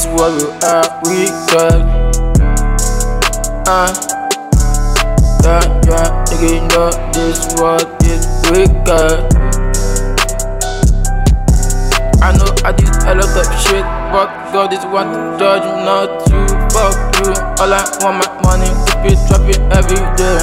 This world we are wicked. Yeah, nigga, you know this world is wicked. I know I did a lot of shit, but God is one to judge me, not you. Fuck you. All I want my money, keep it dropping every day.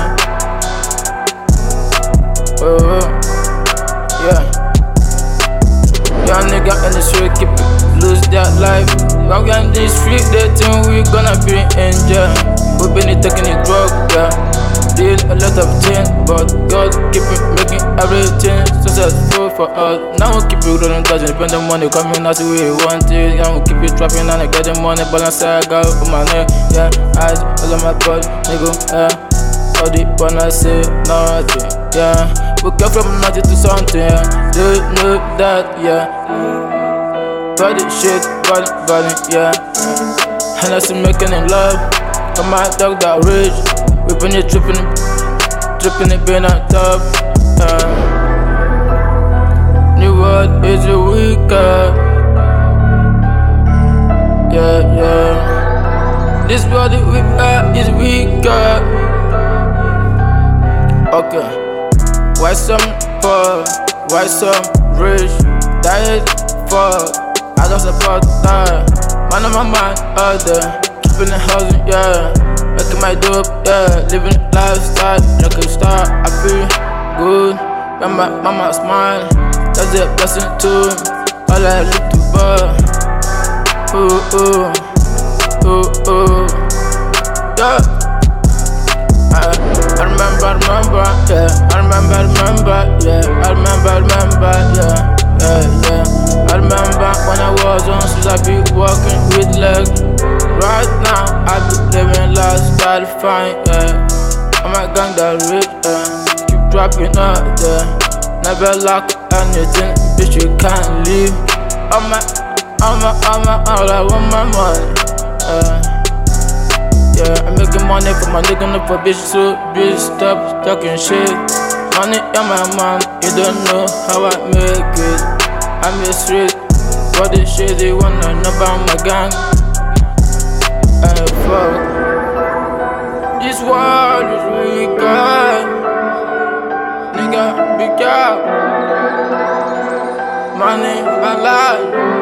Oh, yeah. Young nigga in the street, keep it, lose their life. When we in the street, they think we gonna be in jail. We been taking the drug, yeah. Did a lot of things, but God keep it making everything successful for us. Now we keep it rolling, touching, spend the money coming as we want it. Yeah, we keep it dropping and I get the money, balance I got on my neck. Yeah, eyes all on my body, nigga. Yeah, all the wanna say nothing. Yeah, we go from nothing to something. Yeah, they know that. Yeah, body shit, body, yeah. And I still making it love. Come my dog that rich. We been it dripping it been on top. New world is a wicked. Yeah. This world we are is wicked. Okay. Why some poor? Why some rich? That is fuck. I don't support that. Man on my mind, other. Keeping the housing, yeah. Making my dope, yeah. Living lifestyle like a star. I feel good when my mama smile. That's a blessing too. All I live to buy. Yeah. I remember, yeah. I remember, yeah. I remember, yeah. I remember when I was on streets, I be walking with legs. Right now, I be living lifestyle fine, yeah. I'm a gang that rich, yeah. Keep dropping out there. Never lack anything, bitch, you can't leave. All I want my money, yeah. I'm making money for my nigga, no for bitch, so bitch, stop talking shit. Money in my mind, you don't know how I make it. I'm a street, what the shit they wanna know about my gang. Fuck. This world is wicked. Nigga, be careful. Money, my life.